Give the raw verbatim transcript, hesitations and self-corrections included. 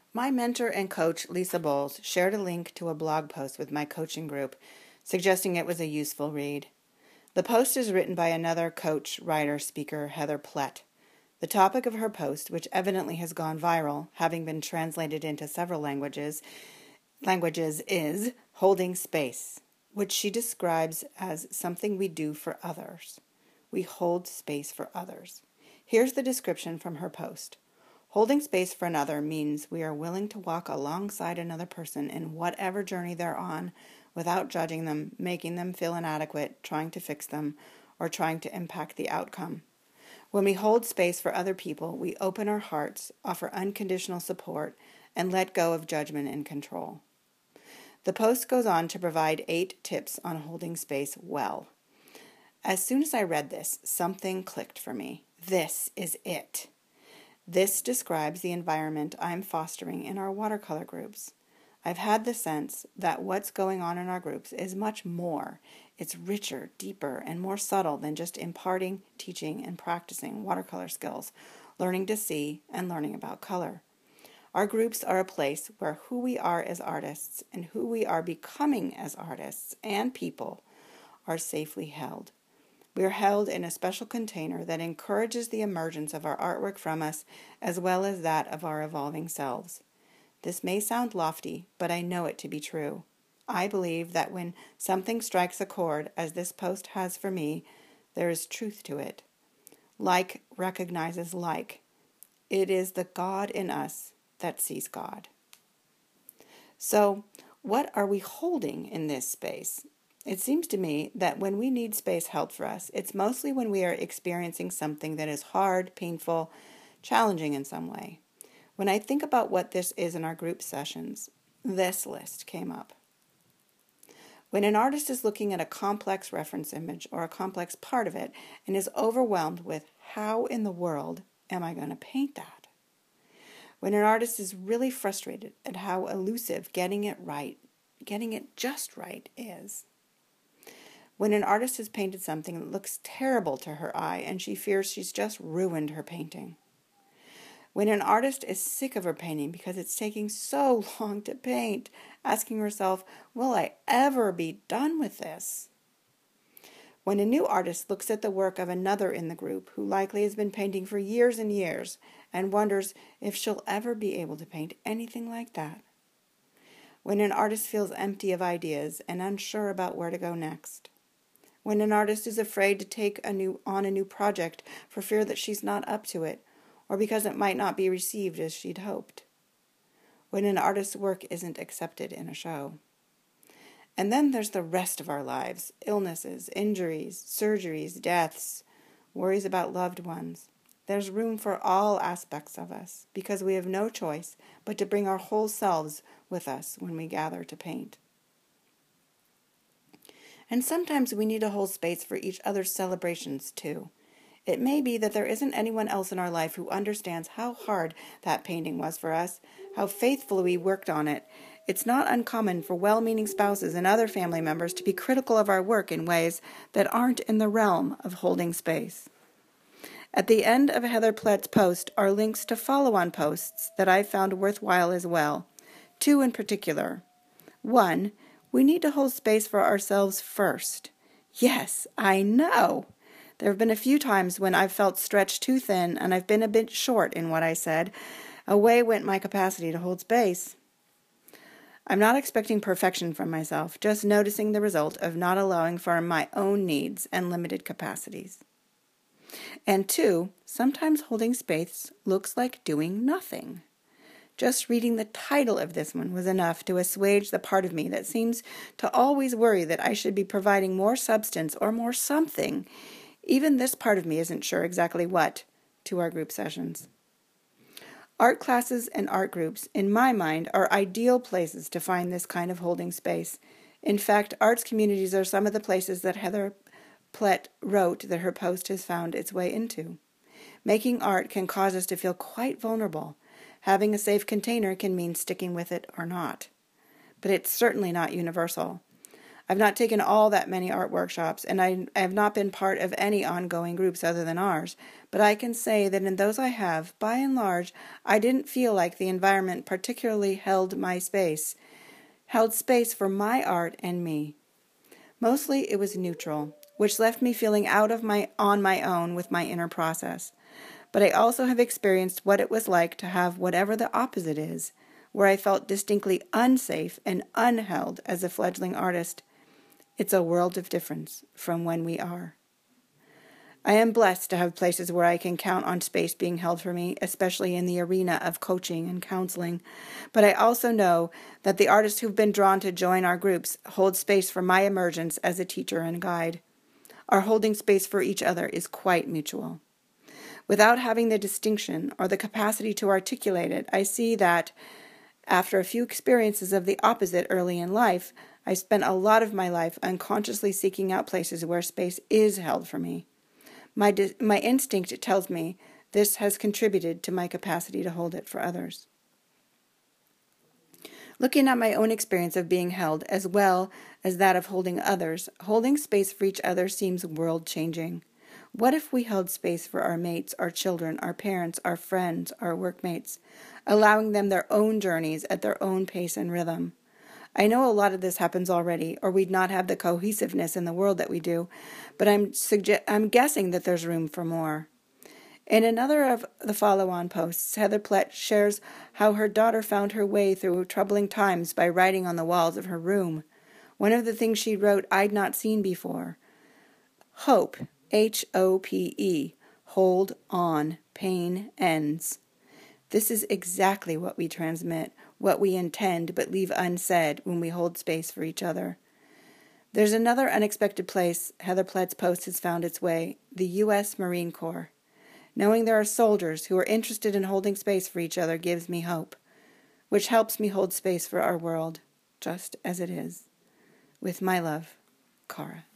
My mentor and coach, Lisa Bowles, shared a link to a blog post with my coaching group, suggesting it was a useful read. The post is written by another coach, writer, speaker, Heather Plett. The topic of her post, which evidently has gone viral, having been translated into several languages, languages is holding space, which she describes as something we do for others. We hold space for others. Here's the description from her post. Holding space for another means we are willing to walk alongside another person in whatever journey they're on without judging them, making them feel inadequate, trying to fix them, or trying to impact the outcome. When we hold space for other people, we open our hearts, offer unconditional support, and let go of judgment and control. The post goes on to provide eight tips on holding space well. As soon as I read this, something clicked for me. This is it. This describes the environment I'm fostering in our watercolor groups. I've had the sense that what's going on in our groups is much more. It's richer, deeper, and more subtle than just imparting, teaching, and practicing watercolor skills, learning to see, and learning about color. Our groups are a place where who we are as artists and who we are becoming as artists and people are safely held. We are held in a special container that encourages the emergence of our artwork from us as well as that of our evolving selves. This may sound lofty, but I know it to be true. I believe that when something strikes a chord, as this post has for me, there is truth to it. Like recognizes like. It is the God in us that sees God. So, what are we holding in this space? It seems to me that when we need space held for us, it's mostly when we are experiencing something that is hard, painful, challenging in some way. When I think about what this is in our group sessions, this list came up. When an artist is looking at a complex reference image or a complex part of it and is overwhelmed with how in the world am I going to paint that? When an artist is really frustrated at how elusive getting it right, getting it just right is. When an artist has painted something that looks terrible to her eye and she fears she's just ruined her painting. When an artist is sick of her painting because it's taking so long to paint, asking herself, will I ever be done with this? When a new artist looks at the work of another in the group who likely has been painting for years and years and wonders if she'll ever be able to paint anything like that. When an artist feels empty of ideas and unsure about where to go next. When an artist is afraid to take a new, on a new project for fear that she's not up to it, or because it might not be received as she'd hoped. When an artist's work isn't accepted in a show. And then there's the rest of our lives, illnesses, injuries, surgeries, deaths, worries about loved ones. There's room for all aspects of us, because we have no choice but to bring our whole selves with us when we gather to paint. And sometimes we need to hold space for each other's celebrations too. It may be that there isn't anyone else in our life who understands how hard that painting was for us, how faithfully we worked on it. It's not uncommon for well-meaning spouses and other family members to be critical of our work in ways that aren't in the realm of holding space. At the end of Heather Plett's post are links to follow-on posts that I found worthwhile as well, two in particular. One, we need to hold space for ourselves first. Yes, I know. There have been a few times when I've felt stretched too thin and I've been a bit short in what I said. Away went my capacity to hold space. I'm not expecting perfection from myself, just noticing the result of not allowing for my own needs and limited capacities. And two, sometimes holding space looks like doing nothing. Just reading the title of this one was enough to assuage the part of me that seems to always worry that I should be providing more substance or more something. Even this part of me isn't sure exactly what to our group sessions. Art classes and art groups, in my mind, are ideal places to find this kind of holding space. In fact, arts communities are some of the places that Heather Plett wrote that her post has found its way into. Making art can cause us to feel quite vulnerable. Having a safe container can mean sticking with it or not. But it's certainly not universal. I've not taken all that many art workshops, and I have not been part of any ongoing groups other than ours, but I can say that in those I have, by and large, I didn't feel like the environment particularly held my space, held space for my art and me. Mostly it was neutral, which left me feeling out of my on my own with my inner process. But I also have experienced what it was like to have whatever the opposite is, where I felt distinctly unsafe and unheld as a fledgling artist. It's a world of difference from when we are. I am blessed to have places where I can count on space being held for me, especially in the arena of coaching and counseling. But I also know that the artists who've been drawn to join our groups hold space for my emergence as a teacher and guide. Our holding space for each other is quite mutual. Without having the distinction or the capacity to articulate it, I see that, after a few experiences of the opposite early in life, I spent a lot of my life unconsciously seeking out places where space is held for me. My di- my instinct tells me this has contributed to my capacity to hold it for others. Looking at my own experience of being held as well as that of holding others, holding space for each other seems world-changing. What if we held space for our mates, our children, our parents, our friends, our workmates, allowing them their own journeys at their own pace and rhythm? I know a lot of this happens already, or we'd not have the cohesiveness in the world that we do, but I'm suge- I'm guessing that there's room for more. In another of the follow-on posts, Heather Plett shares how her daughter found her way through troubling times by writing on the walls of her room. One of the things she wrote I'd not seen before. Hope, H O P E, hold on, pain ends. This is exactly what we transmit, what we intend but leave unsaid when we hold space for each other. There's another unexpected place Heather Plett's post has found its way, the U S Marine Corps. Knowing there are soldiers who are interested in holding space for each other gives me hope, which helps me hold space for our world, just as it is. With my love, Cara.